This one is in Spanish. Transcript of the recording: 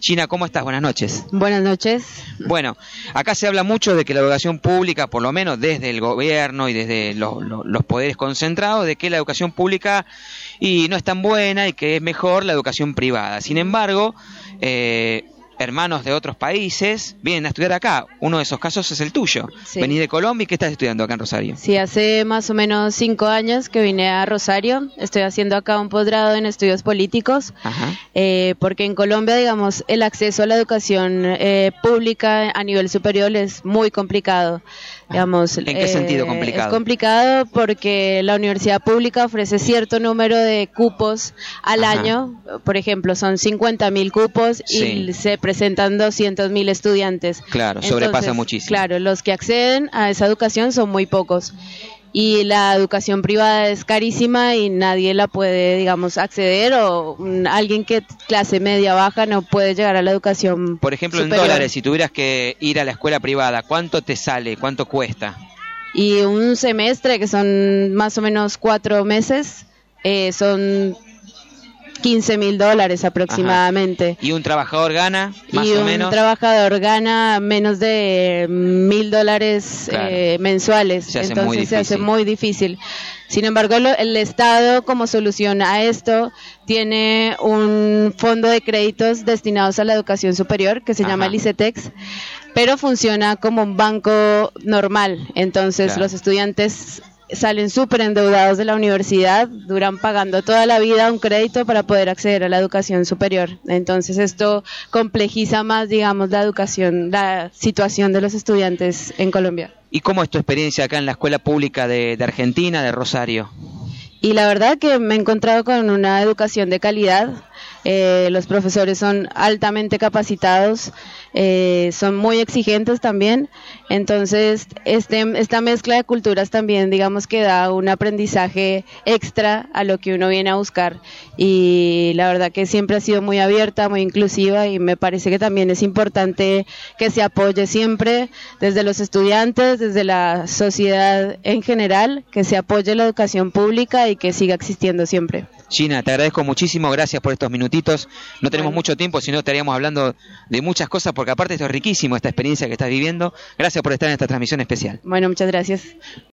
Gina, ¿cómo estás? Buenas noches. Buenas noches. Bueno, acá se habla mucho de que la educación pública, por lo menos desde el gobierno y desde los poderes concentrados, de que la educación pública no es tan buena y que es mejor la educación privada. Sin embargo, hermanos de otros países vienen a estudiar acá. Uno de esos casos es el tuyo. Sí. Venís de Colombia, ¿y qué estás estudiando acá en Rosario? Sí, hace más o menos 5 años que vine a Rosario. Estoy haciendo acá un posgrado en estudios políticos. Ajá. Porque en Colombia, digamos, el acceso a la educación pública a nivel superior es muy complicado. Digamos, ¿En qué sentido complicado? Es complicado porque la universidad pública ofrece cierto número de cupos al Ajá. año. Por ejemplo, son 50.000 cupos Sí. y se presentan 200.000 estudiantes. Claro, sobrepasa muchísimo. Claro, los que acceden a esa educación son muy pocos. Y la educación privada es carísima y nadie la puede, digamos, acceder, o alguien que clase media baja no puede llegar a la educación Por ejemplo, superior. en dólares, si tuvieras que ir a la escuela privada, ¿cuánto te sale? ¿Cuánto cuesta? Y un semestre, que son más o menos 4 meses, son $15.000 aproximadamente. Ajá. ¿Y un trabajador gana más Y o un menos? trabajador gana menos de $1.000 Claro. Mensuales. Se hace Entonces muy se hace difícil. muy difícil. Sin embargo, el Estado, como solución a esto, tiene un fondo de créditos destinados a la educación superior que se llama el ICETEX, pero funciona como un banco normal. Entonces, Claro. los estudiantes salen súper endeudados de la universidad, duran pagando toda la vida un crédito para poder acceder a la educación superior. Entonces esto complejiza más, digamos, la educación, la situación de los estudiantes en Colombia. ¿Y cómo es tu experiencia acá en la escuela pública de Argentina, de Rosario? Y la verdad que me he encontrado con una educación de calidad. Los profesores son altamente capacitados, son muy exigentes también. Entonces, esta mezcla de culturas también, digamos, que da un aprendizaje extra a lo que uno viene a buscar. Y la verdad que siempre ha sido muy abierta, muy inclusiva, y me parece que también es importante que se apoye siempre desde los estudiantes, desde la sociedad en general, que se apoye la educación pública y que siga existiendo siempre. Gina, te agradezco muchísimo, gracias por estos minutitos. No tenemos mucho tiempo, si no estaríamos hablando de muchas cosas, porque aparte esto es riquísimo, esta experiencia que estás viviendo. Gracias por estar en esta transmisión especial. Bueno, muchas gracias.